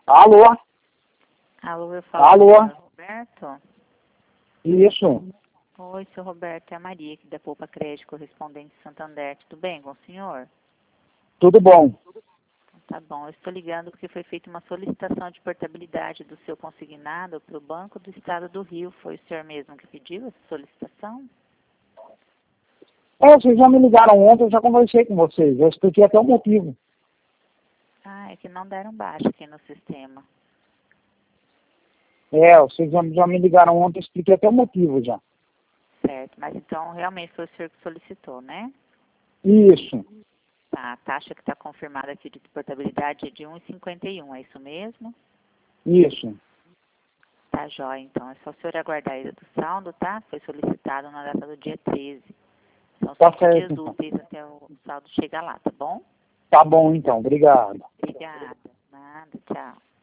Alô? Alô, eu falo Alô? com o senhor Roberto? Isso. Oi, senhor Roberto, é a Maria aqui da Poupa Crédito, correspondente de Santander. Tudo bem com o senhor? Tudo bom. Tá bom, eu estou ligando porque foi feita uma solicitação de portabilidade do seu consignado para o Banco do Estado do Rio. Foi o senhor mesmo que pediu essa solicitação? Vocês já me ligaram ontem, eu já conversei com vocês. Eu expliquei até o motivo. Ah, é que não deram baixa aqui no sistema. Vocês já me ligaram ontem, eu expliquei até o motivo já. Certo, mas então realmente foi o senhor que solicitou, né? Isso. Tá, a taxa que está confirmada aqui de portabilidade é de 1,51, é isso mesmo? Isso. Tá jóia, então. É só o senhor aguardar a ida do saldo, tá? Foi solicitado na data do dia 13. São Tá 5 certo, dias então. úteis até o saldo chegar lá, tá bom? Tá bom, então. Obrigado. Obrigada. Nada, tchau.